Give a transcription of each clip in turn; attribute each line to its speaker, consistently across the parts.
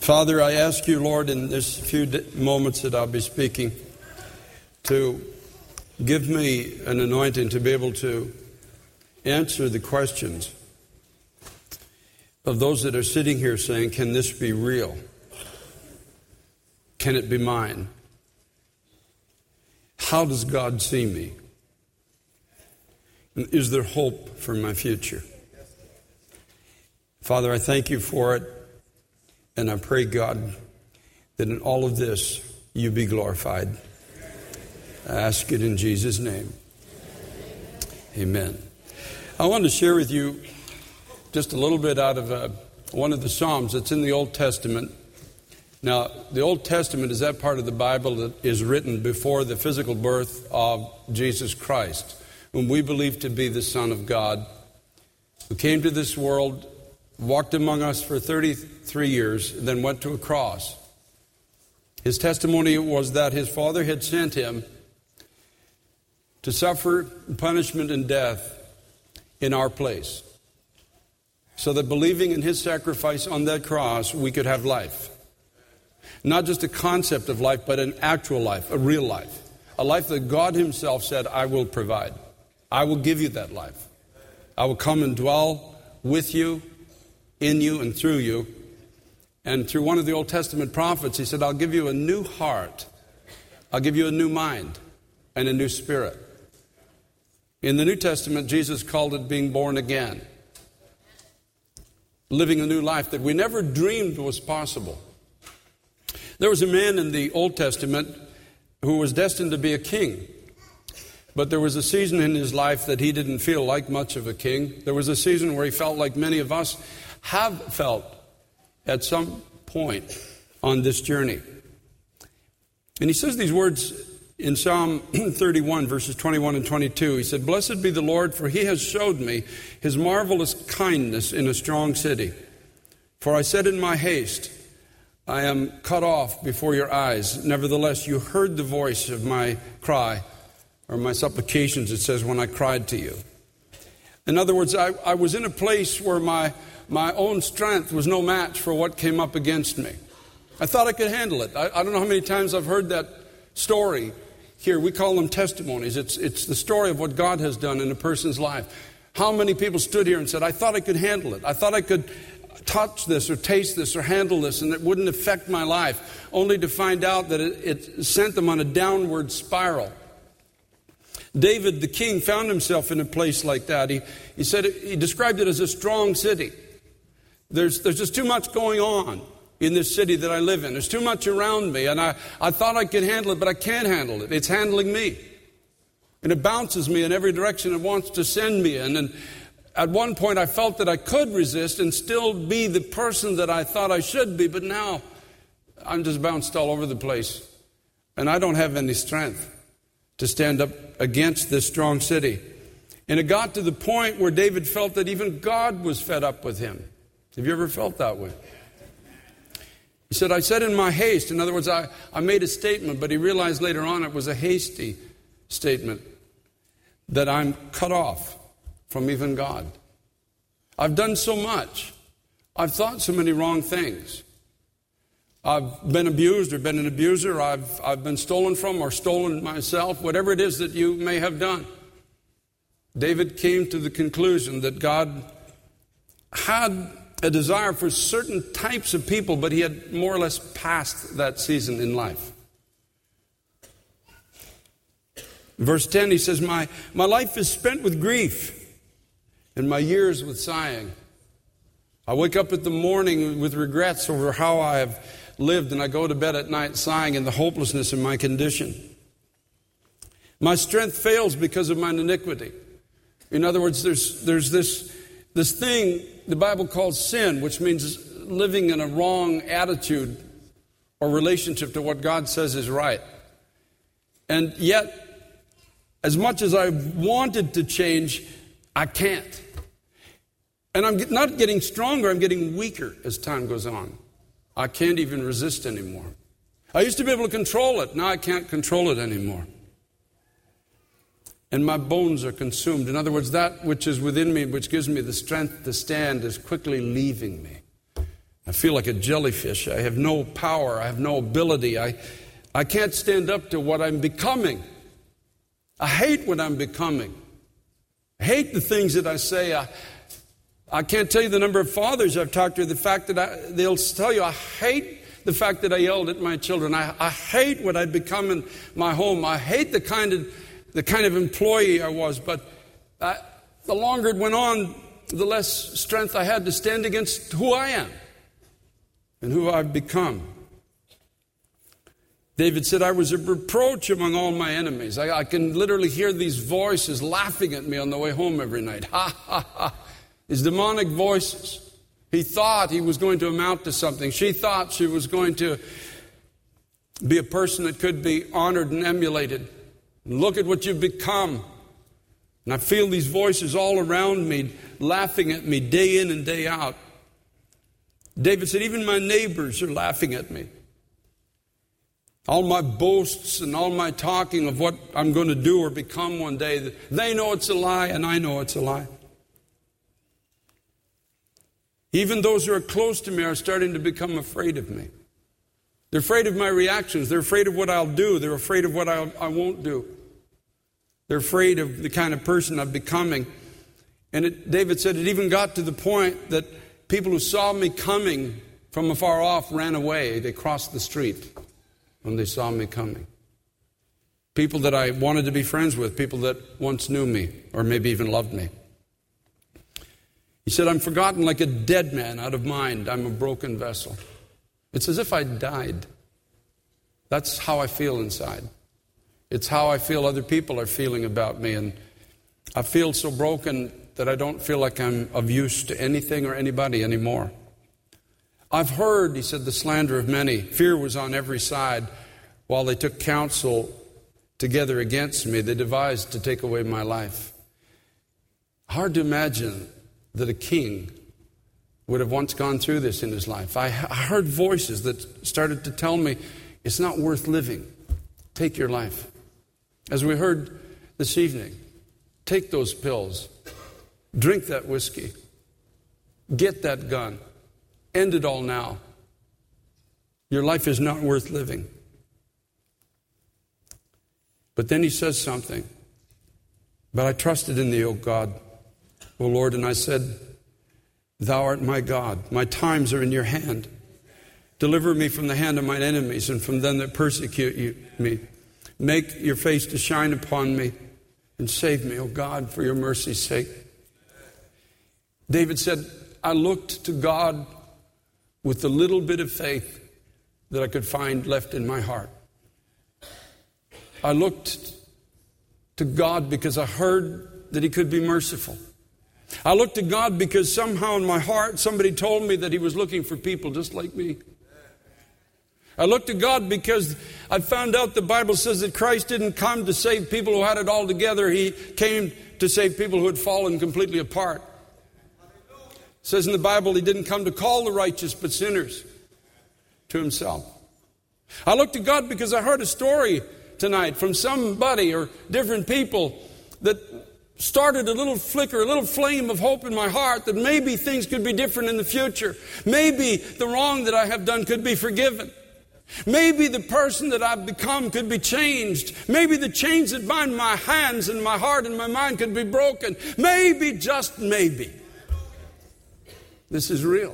Speaker 1: Father, I ask you, Lord, in this few moments that I'll be speaking, to give me an anointing to be able to answer the questions of those that are sitting here saying, can this be real? Can it be mine? How does God see me? And is there hope for my future? Father, I thank you for it, and I pray, God, that in all of this you be glorified. I ask it in Jesus' name. Amen. I want to share with you just a little bit out of one of the Psalms that's in the Old Testament. Now, the Old Testament is that part of the Bible that is written before the physical birth of Jesus Christ, whom we believe to be the Son of God, who came to this world, walked among us for 33 years, and then went to a cross. His testimony was that his Father had sent him to suffer punishment and death in our place, so that believing in his sacrifice on that cross, we could have life. Not just a concept of life, but an actual life, a real life. A life that God himself said, I will provide. I will give you that life. I will come and dwell with you, in you, and through you. And through one of the Old Testament prophets, he said, I'll give you a new heart. I'll give you a new mind and a new spirit. In the New Testament, Jesus called it being born again. Living a new life that we never dreamed was possible. There was a man in the Old Testament who was destined to be a king. But there was a season in his life that he didn't feel like much of a king. There was a season where he felt like many of us have felt at some point on this journey. And he says these words in Psalm 31, verses 21 and 22. He said, Blessed be the Lord, for he has showed me his marvelous kindness in a strong city. For I said in my haste, I am cut off before your eyes. Nevertheless, you heard the voice of my cry, or my supplications, it says, when I cried to you. In other words, I was in a place where my own strength was no match for what came up against me. I thought I could handle it. I don't know how many times I've heard that story here. We call them testimonies. It's the story of what God has done in a person's life. How many people stood here and said, I thought I could handle it. I thought I could touch this or taste this or handle this and it wouldn't affect my life, only to find out that it sent them on a downward spiral. David, the king, found himself in a place like that. He said he described it as a strong city. There's just too much going on in this city that I live in. There's too much around me, and I thought I could handle it, but I can't handle it. It's handling me. And it bounces me in every direction it wants to send me in. And at one point I felt that I could resist and still be the person that I thought I should be, but now I'm just bounced all over the place. And I don't have any strength to stand up against this strong city. And it got to the point where David felt that even God was fed up with him. Have you ever felt that way? He said, I said in my haste, in other words, I made a statement, but he realized later on it was a hasty statement, that I'm cut off from even God. I've done so much. I've thought so many wrong things. I've been abused or been an abuser. I've been stolen from or stolen myself, whatever it is that you may have done. David came to the conclusion that God had a desire for certain types of people, but he had more or less passed that season in life. Verse 10, he says, My life is spent with grief, and my years with sighing. I wake up in the morning with regrets over how I have lived, and I go to bed at night sighing in the hopelessness of my condition. My strength fails because of my iniquity. In other words, there's this thing the Bible calls sin, which means living in a wrong attitude or relationship to what God says is right. And yet, as much as I wanted to change, I can't. And I'm not getting stronger, I'm getting weaker as time goes on. I can't even resist anymore. I used to be able to control it. Now I can't control it anymore. And my bones are consumed. In other words, that which is within me, which gives me the strength to stand, is quickly leaving me. I feel like a jellyfish. I have no power. I have no ability. I can't stand up to what I'm becoming. I hate what I'm becoming. I hate the things that I say. I can't tell you the number of fathers I've talked to, the fact that they'll tell you, I hate the fact that I yelled at my children. I hate what I'd become in my home. I hate the kind of employee I was. But the longer it went on, the less strength I had to stand against who I am and who I've become. David said, I was a reproach among all my enemies. I can literally hear these voices laughing at me on the way home every night. Ha, ha, ha. These demonic voices. He thought he was going to amount to something. She thought she was going to be a person that could be honored and emulated. Look at what you've become. And I feel these voices all around me, laughing at me day in and day out. David said, even my neighbors are laughing at me. All my boasts and all my talking of what I'm going to do or become one day, they know it's a lie and I know it's a lie. Even those who are close to me are starting to become afraid of me. They're afraid of my reactions. They're afraid of what I'll do. They're afraid of what I won't do. They're afraid of the kind of person I'm becoming. And David said it even got to the point that people who saw me coming from afar off ran away. They crossed the street when they saw me coming. People that I wanted to be friends with, people that once knew me or maybe even loved me. He said, I'm forgotten like a dead man, out of mind. I'm a broken vessel. It's as if I died. That's how I feel inside. It's how I feel other people are feeling about me. And I feel so broken that I don't feel like I'm of use to anything or anybody anymore. I've heard, he said, the slander of many. Fear was on every side. While they took counsel together against me, they devised to take away my life. Hard to imagine that a king would have once gone through this in his life. I heard voices that started to tell me, it's not worth living. Take your life. As we heard this evening, take those pills. Drink that whiskey. Get that gun. End it all now. Your life is not worth living. But then he says something. But I trusted in thee, O God, O Lord, and I said, thou art my God. My times are in your hand. Deliver me from the hand of mine enemies and from them that persecute me. Make your face to shine upon me and save me, O God, for your mercy's sake. David said, I looked to God with the little bit of faith that I could find left in my heart. I looked to God because I heard that he could be merciful. I looked to God because somehow in my heart somebody told me that he was looking for people just like me. I looked to God because I found out the Bible says that Christ didn't come to save people who had it all together. He came to save people who had fallen completely apart. It says in the Bible he didn't come to call the righteous but sinners to himself. I looked to God because I heard a story tonight from somebody or different people that started a little flicker, a little flame of hope in my heart that maybe things could be different in the future. Maybe the wrong that I have done could be forgiven. Maybe the person that I've become could be changed. Maybe the chains that bind my hands and my heart and my mind could be broken. Maybe, just maybe, this is real.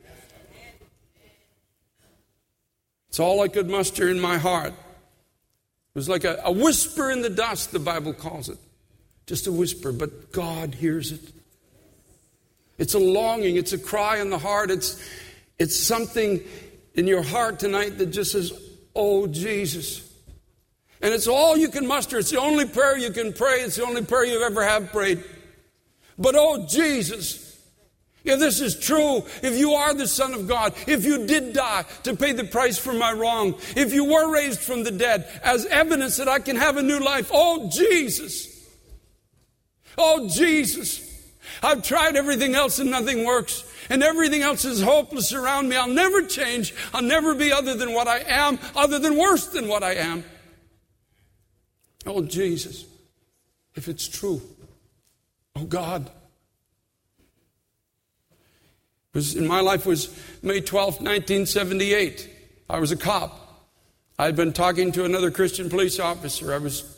Speaker 1: It's all I could muster in my heart. It was like a whisper in the dust, the Bible calls it. Just a whisper, but God hears it. It's a longing, it's a cry in the heart. It's something in your heart tonight that just says, oh, Jesus. And it's all you can muster. It's the only prayer you can pray. It's the only prayer you ever have prayed. But oh, Jesus, if this is true, if you are the Son of God, if you did die to pay the price for my wrong, if you were raised from the dead as evidence that I can have a new life, oh, Jesus. Oh, Jesus, I've tried everything else and nothing works. And everything else is hopeless around me. I'll never change. I'll never be other than what I am, other than worse than what I am. Oh, Jesus, if it's true, oh, God. My life was May 12th, 1978. I was a cop. I'd been talking to another Christian police officer. I was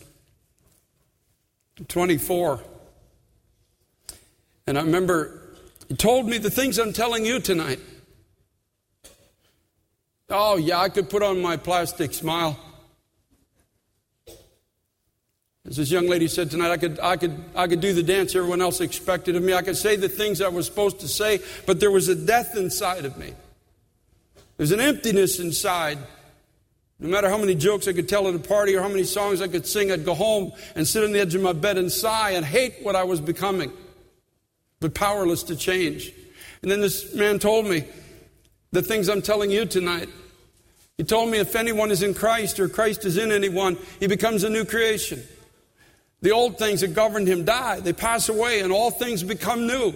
Speaker 1: 24. And I remember he told me the things I'm telling you tonight. Oh, yeah, I could put on my plastic smile. As this young lady said tonight, I could do the dance everyone else expected of me. I could say the things I was supposed to say, but there was a death inside of me. There's an emptiness inside. No matter how many jokes I could tell at a party or how many songs I could sing, I'd go home and sit on the edge of my bed and sigh and hate what I was becoming, but powerless to change. And then this man told me the things I'm telling you tonight. He told me if anyone is in Christ or Christ is in anyone, he becomes a new creation. The old things that governed him die. They pass away and all things become new.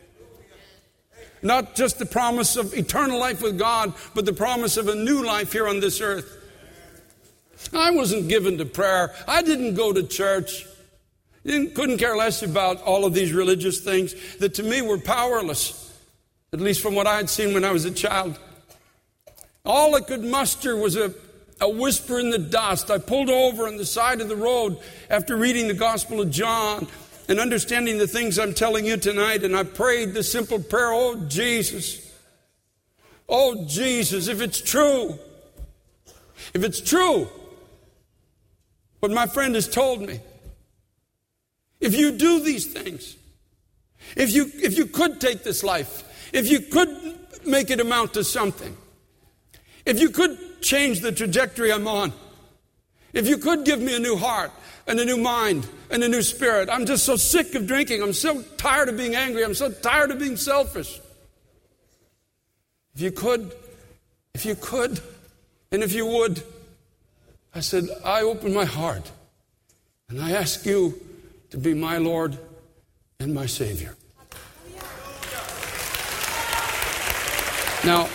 Speaker 1: Not just the promise of eternal life with God, but the promise of a new life here on this earth. I wasn't given to prayer. I didn't go to church. Couldn't care less about all of these religious things that to me were powerless, at least from what I had seen when I was a child. All I could muster was a whisper in the dust. I pulled over on the side of the road after reading the Gospel of John and understanding the things I'm telling you tonight, and I prayed the simple prayer, oh Jesus, if it's true, what my friend has told me, if you do these things, if you could take this life, if you could make it amount to something, if you could change the trajectory I'm on, if you could give me a new heart and a new mind and a new spirit. I'm just so sick of drinking. I'm so tired of being angry. I'm so tired of being selfish. If you could, and if you would, I said, I open my heart and I ask you to be my Lord and my Savior. Now,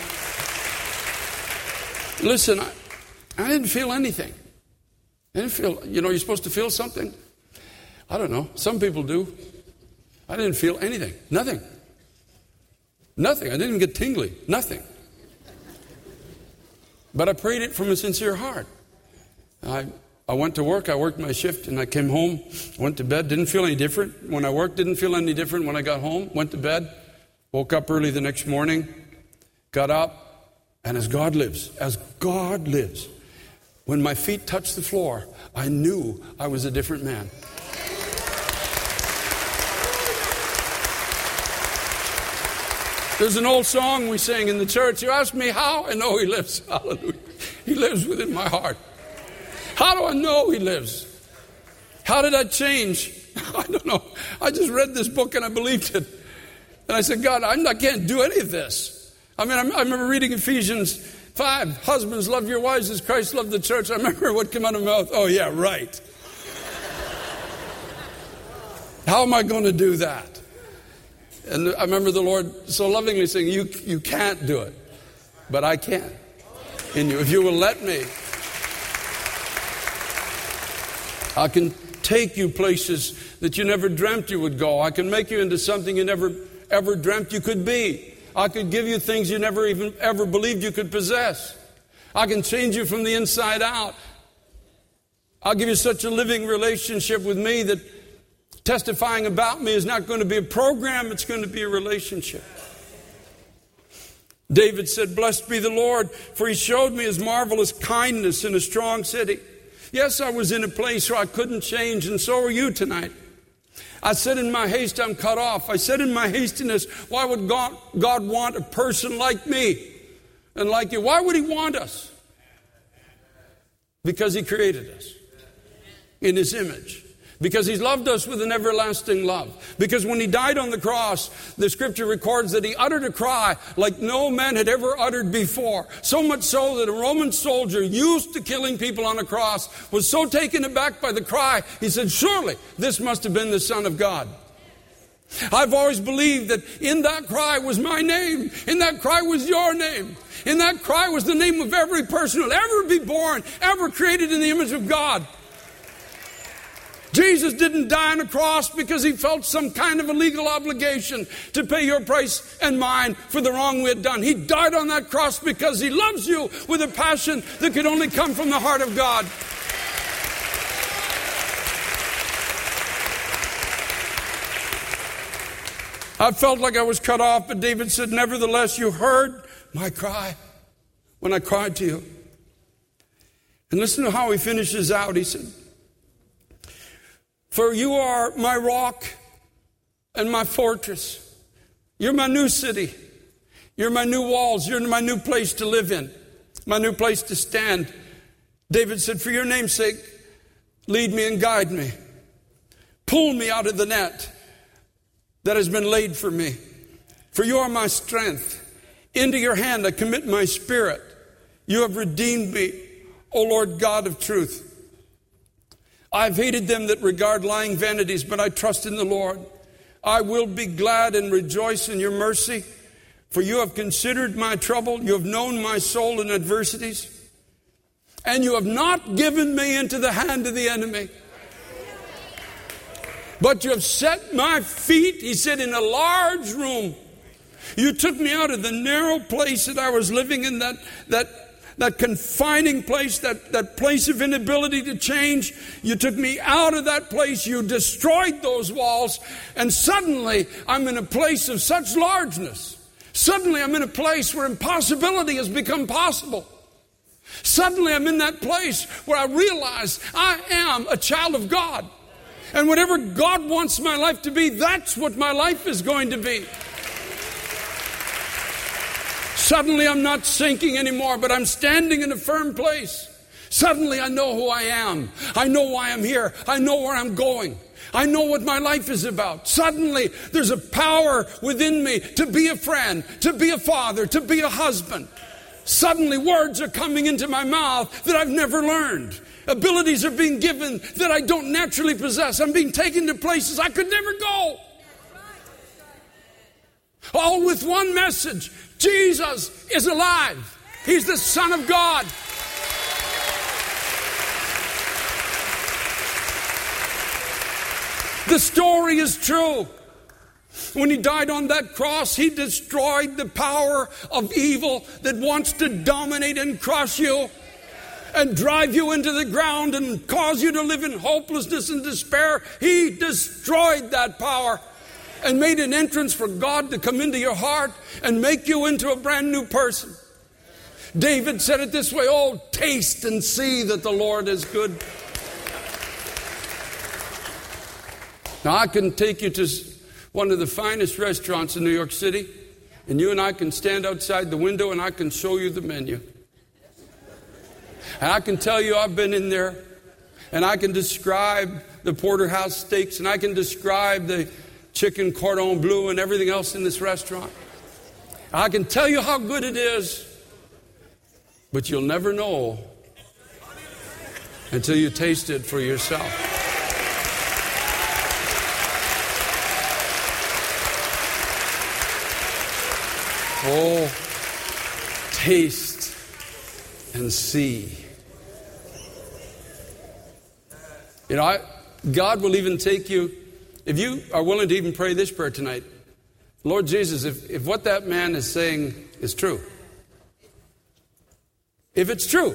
Speaker 1: listen, I didn't feel anything. I didn't feel, you're supposed to feel something. I don't know. Some people do. I didn't feel anything. Nothing. I didn't even get tingly. Nothing. But I prayed it from a sincere heart. I went to work. I worked my shift and I came home, went to bed. Didn't feel any different. When I worked, didn't feel any different. When I got home, went to bed, woke up early the next morning, got up. And as God lives, when my feet touched the floor, I knew I was a different man. There's an old song we sang in the church. You ask me how? I know He lives. Hallelujah. He lives within my heart. How do I know He lives? How did I change? I don't know. I just read this book and I believed it. And I said, God, I can't do any of this. I remember reading Ephesians 5. Husbands, love your wives as Christ loved the church. I remember what came out of my mouth. Oh, yeah, right. How am I going to do that? And I remember the Lord so lovingly saying, you can't do it, but I can in you. If you will let me, I can take you places that you never dreamt you would go. I can make you into something you never ever dreamt you could be. I could give you things you never even ever believed you could possess. I can change you from the inside out. I'll give you such a living relationship with me that testifying about me is not going to be a program, it's going to be a relationship. David said, blessed be the Lord, for He showed me His marvelous kindness in a strong city. Yes, I was in a place where I couldn't change, and so are you tonight. I said in my haste, I'm cut off. I said in my hastiness, why would God want a person like me and like you? Why would He want us? Because He created us in His image. Because He's loved us with an everlasting love. Because when He died on the cross, the Scripture records that He uttered a cry like no man had ever uttered before. So much so that a Roman soldier used to killing people on a cross was so taken aback by the cry, he said, surely this must have been the Son of God. I've always believed that in that cry was my name. In that cry was your name. In that cry was the name of every person who will ever be born, ever created in the image of God. Jesus didn't die on a cross because he felt some kind of a legal obligation to pay your price and mine for the wrong we had done. He died on that cross because he loves you with a passion that could only come from the heart of God. I felt like I was cut off, but David said, nevertheless, you heard my cry when I cried to you. And listen to how he finishes out. He said, for you are my rock and my fortress. You're my new city. You're my new walls. You're my new place to live in, my new place to stand. David said, for your name's sake, lead me and guide me. Pull me out of the net that has been laid for me. For you are my strength. Into your hand I commit my spirit. You have redeemed me, O Lord God of truth. I've hated them that regard lying vanities, but I trust in the Lord. I will be glad and rejoice in your mercy, for you have considered my trouble. You have known my soul in adversities, and you have not given me into the hand of the enemy. But you have set my feet, he said, in a large room. You took me out of the narrow place that I was living in, that confining place, that place of inability to change. You took me out of that place. You destroyed those walls. And suddenly I'm in a place of such largeness. Suddenly I'm in a place where impossibility has become possible. Suddenly I'm in that place where I realize I am a child of God. And whatever God wants my life to be, that's what my life is going to be. Suddenly I'm not sinking anymore, but I'm standing in a firm place. Suddenly I know who I am. I know why I'm here. I know where I'm going. I know what my life is about. Suddenly there's a power within me to be a friend, to be a father, to be a husband. Suddenly words are coming into my mouth that I've never learned. Abilities are being given that I don't naturally possess. I'm being taken to places I could never go. All with one message. Jesus is alive. He's the Son of God. The story is true. When he died on that cross, he destroyed the power of evil that wants to dominate and crush you and drive you into the ground and cause you to live in hopelessness and despair. He destroyed that power and made an entrance for God to come into your heart and make you into a brand new person. David said it this way, oh, taste and see that the Lord is good. Now, I can take you to one of the finest restaurants in New York City, and you and I can stand outside the window and I can show you the menu. And I can tell you I've been in there, and I can describe the porterhouse steaks, and I can describe the chicken cordon bleu and everything else in this restaurant. I can tell you how good it is, but you'll never know until you taste it for yourself. Oh, taste and see. You know, God will even take you, if you are willing to even pray this prayer tonight, Lord Jesus, if what that man is saying is true, if it's true,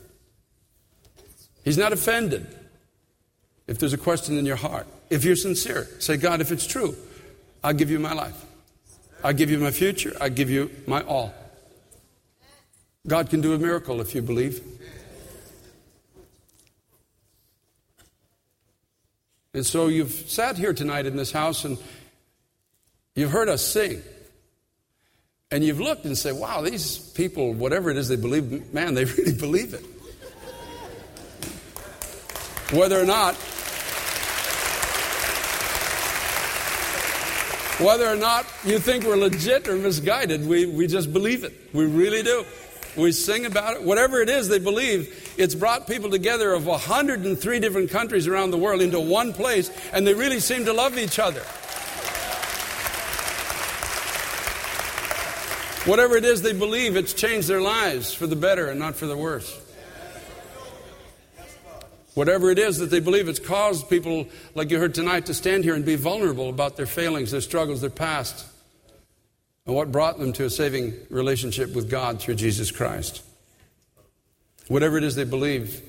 Speaker 1: he's not offended. If there's a question in your heart, if you're sincere, say, God, if it's true, I'll give you my life. I'll give you my future. I'll give you my all. God can do a miracle if you believe. And so you've sat here tonight in this house and you've heard us sing. And you've looked and said, wow, these people, whatever it is they believe, man, they really believe it. Whether or not you think we're legit or misguided, we just believe it. We really do. We sing about it. Whatever it is they believe, it's brought people together of 103 different countries around the world into one place, and they really seem to love each other. Whatever it is they believe, it's changed their lives for the better and not for the worse. Whatever it is that they believe, it's caused people, like you heard tonight, to stand here and be vulnerable about their failings, their struggles, their past, and what brought them to a saving relationship with God through Jesus Christ. Whatever it is they believe.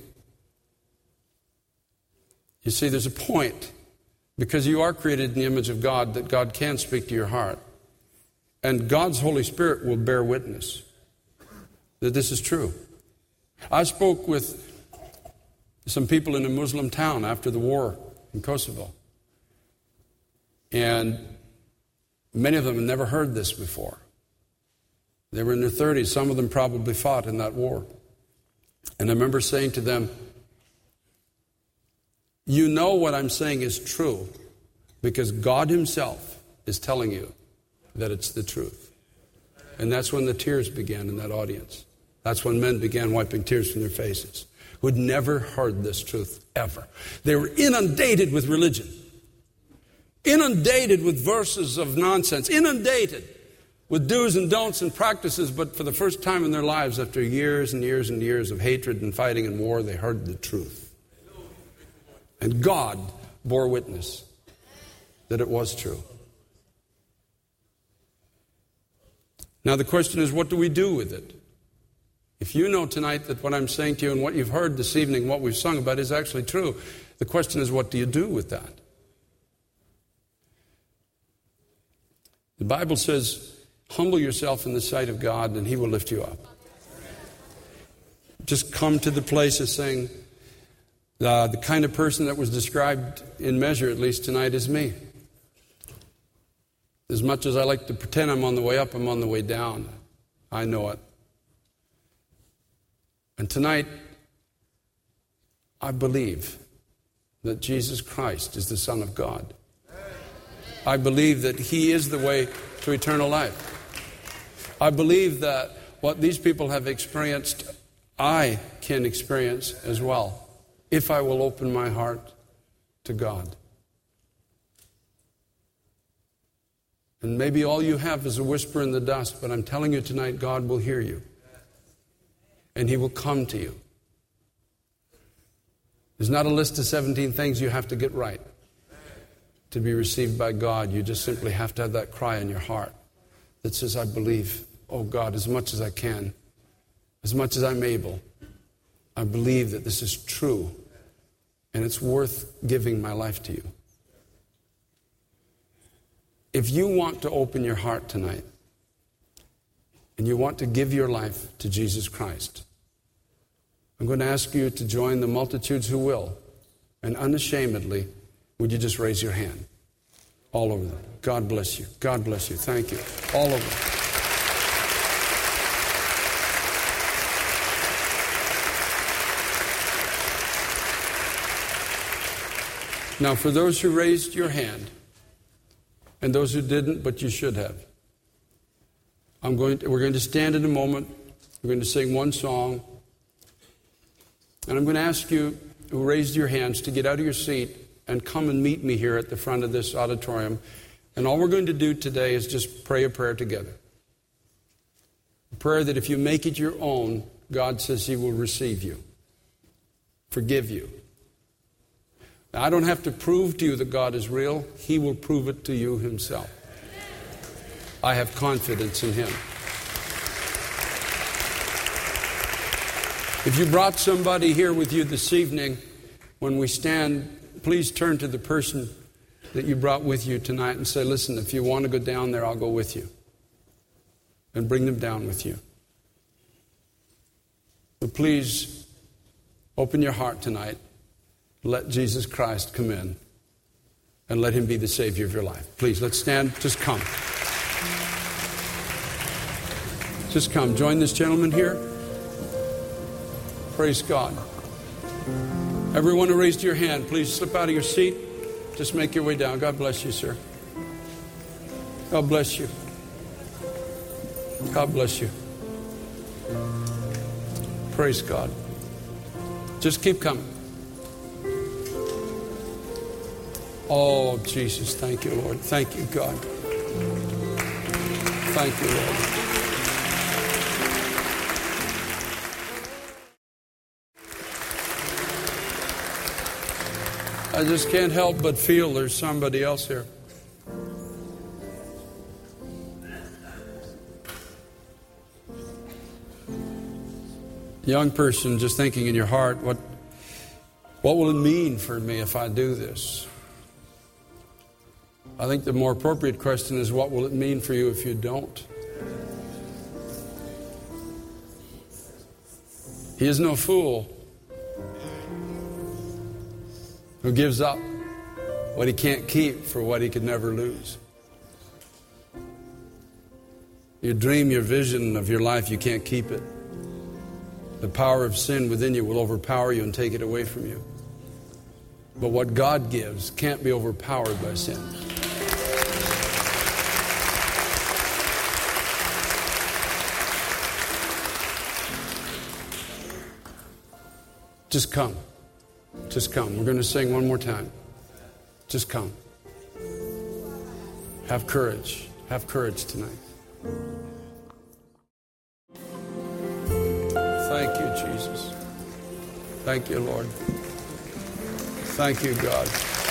Speaker 1: You see, there's a point, because you are created in the image of God, that God can speak to your heart. And God's Holy Spirit will bear witness that this is true. I spoke with some people in a Muslim town after the war in Kosovo. And many of them had never heard this before. They were in their 30s. Some of them probably fought in that war. And I remember saying to them, you know what I'm saying is true because God Himself is telling you that it's the truth. And that's when the tears began in that audience. That's when men began wiping tears from their faces, who had never heard this truth ever. They were inundated with religion, inundated with verses of nonsense, inundated with do's and don'ts and practices, but for the first time in their lives, after years and years and years of hatred and fighting and war, they heard the truth. And God bore witness that it was true. Now the question is, what do we do with it? If you know tonight that what I'm saying to you and what you've heard this evening, what we've sung about is actually true, the question is, what do you do with that? The Bible says, humble yourself in the sight of God and He will lift you up. Just come to the place of saying, the kind of person that was described in measure, at least tonight, is me. As much as I like to pretend I'm on the way up, I'm on the way down. I know it. And tonight, I believe that Jesus Christ is the Son of God. I believe that He is the way to eternal life. I believe that what these people have experienced, I can experience as well, if I will open my heart to God. And maybe all you have is a whisper in the dust, but I'm telling you tonight, God will hear you. And He will come to you. There's not a list of 17 things you have to get right to be received by God. You just simply have to have that cry in your heart that says, I believe, oh God, as much as I can, as much as I'm able, I believe that this is true and it's worth giving my life to you. If you want to open your heart tonight and you want to give your life to Jesus Christ, I'm going to ask you to join the multitudes who will, and unashamedly, would you just raise your hand? All over them. God bless you. God bless you. Thank you. All over them. Now, for those who raised your hand, and those who didn't, but you should have, we're going to stand in a moment. We're going to sing one song. And I'm going to ask you who raised your hands to get out of your seat and come and meet me here at the front of this auditorium. And all we're going to do today is just pray a prayer together. A prayer that if you make it your own, God says He will receive you, forgive you. Now, I don't have to prove to you that God is real. He will prove it to you Himself. I have confidence in Him. If you brought somebody here with you this evening, when we stand, please turn to the person that you brought with you tonight and say, listen, if you want to go down there, I'll go with you. And bring them down with you. But please open your heart tonight. Let Jesus Christ come in and let Him be the Savior of your life. Please, let's stand. Just come. Just come. Join this gentleman here. Praise God. Everyone who raised your hand, please slip out of your seat. Just make your way down. God bless you, sir. God bless you. God bless you. Praise God. Just keep coming. Oh, Jesus, thank you, Lord. Thank you, God. Thank you, Lord. I just can't help but feel there's somebody else here. Young person, just thinking in your heart, what will it mean for me if I do this? I think the more appropriate question is, what will it mean for you if you don't? He is no fool who gives up what he can't keep for what he could never lose. Your dream, your vision of your life, you can't keep it. The power of sin within you will overpower you and take it away from you. But what God gives can't be overpowered by sin. Just come. Just come. We're going to sing one more time. Just come. Have courage. Have courage tonight. Thank you, Jesus. Thank you, Lord. Thank you, God.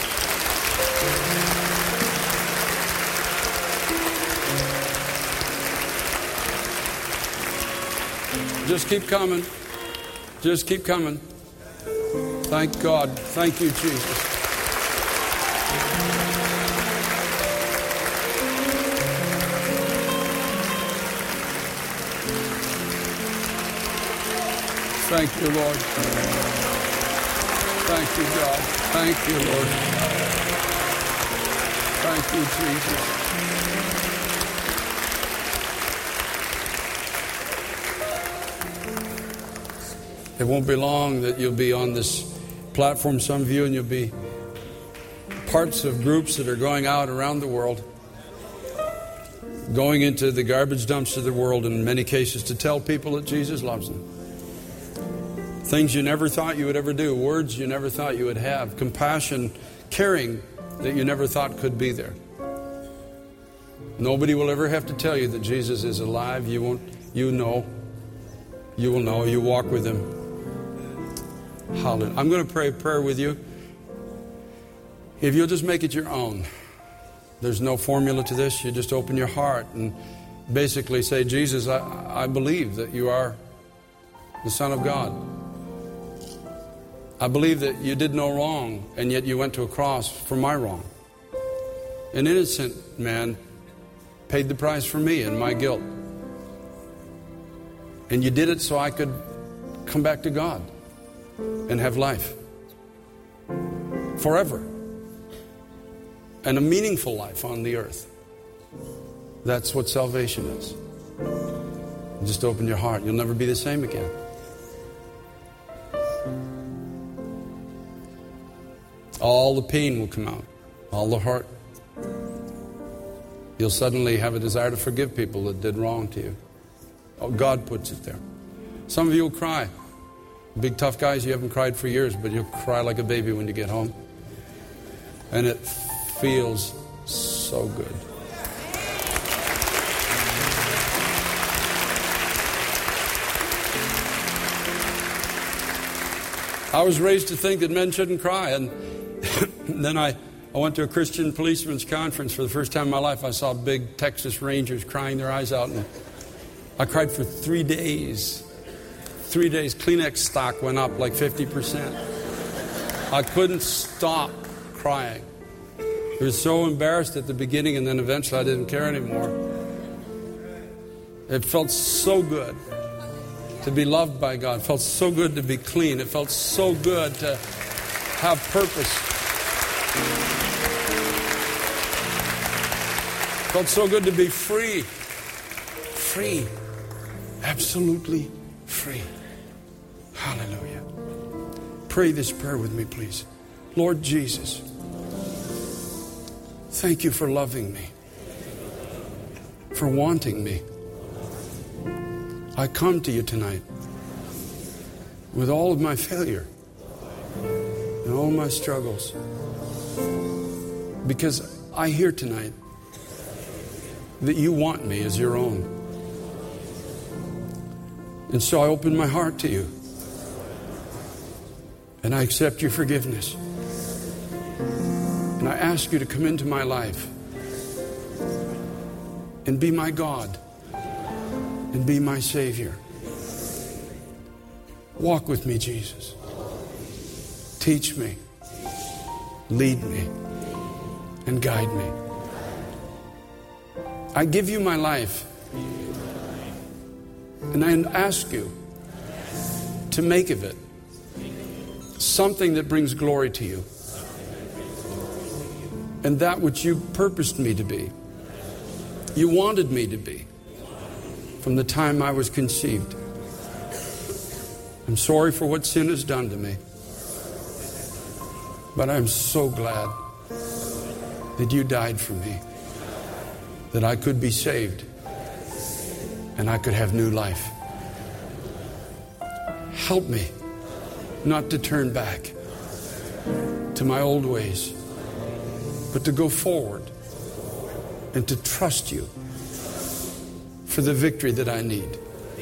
Speaker 1: Just keep coming. Just keep coming. Thank God. Thank you, Jesus. Thank you, Lord. Thank you, God. Thank you, Lord. Thank you, Jesus. It won't be long that you'll be on this platform, some of you, and you'll be parts of groups that are going out around the world, going into the garbage dumps of the world in many cases to tell people that Jesus loves them. Things you never thought you would ever do, words you never thought you would have, compassion, caring that you never thought could be there. Nobody will ever have to tell you that Jesus is alive. You won't. You know. You will know. You walk with Him. Hallelujah. I'm going to pray a prayer with you. If you'll just make it your own. There's no formula to this. You just open your heart and basically say, Jesus, I believe that you are the Son of God. I believe that you did no wrong, and yet you went to a cross for my wrong. An innocent man paid the price for me and my guilt. And you did it so I could come back to God and have life forever. And a meaningful life on the earth. That's what salvation is. Just open your heart. You'll never be the same again. All the pain will come out. All the hurt. You'll suddenly have a desire to forgive people that did wrong to you. Oh, God puts it there. Some of you will cry. Big tough guys, you haven't cried for years, but you'll cry like a baby when you get home. And it feels so good. I was raised to think that men shouldn't cry, and then I went to a Christian policeman's conference for the first time in my life. I saw big Texas Rangers crying their eyes out, and I cried for 3 days. 3 days. Kleenex stock went up like 50%. I couldn't stop crying. I was so embarrassed at the beginning, and then eventually I didn't care anymore. It felt so good to be loved by God. It felt so good to be clean. It felt so good to have purpose. It felt so good to be free. Free. Absolutely free. Hallelujah. Pray this prayer with me, please. Lord Jesus, thank you for loving me, for wanting me. I come to you tonight with all of my failure and all my struggles, because I hear tonight that you want me as your own. And so I open my heart to you, and I accept your forgiveness. And I ask you to come into my life and be my God and be my Savior. Walk with me, Jesus. Teach me, lead me, and guide me. I give you my life, and I ask you to make of it something that brings glory to you, and that which you purposed me to be, you wanted me to be, from the time I was conceived. I'm sorry for what sin has done to me, but I'm so glad that you died for me, that I could be saved and I could have new life. Help me not to turn back to my old ways, but to go forward and to trust you for the victory that I need.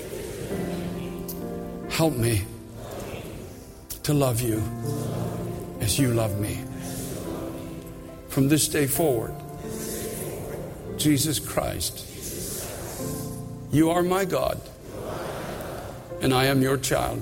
Speaker 1: Help me to love you as you love me. From this day forward, Jesus Christ, you are my God, and I am your child.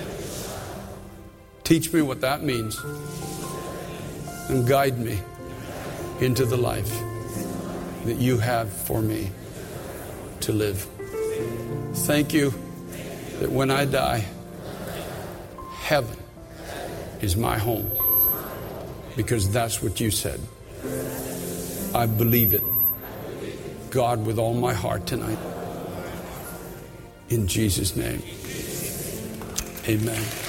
Speaker 1: Teach me what that means, and guide me into the life that you have for me to live. Thank you that when I die, heaven is my home, because that's what you said. I believe it, God, with all my heart tonight. In Jesus' name, amen.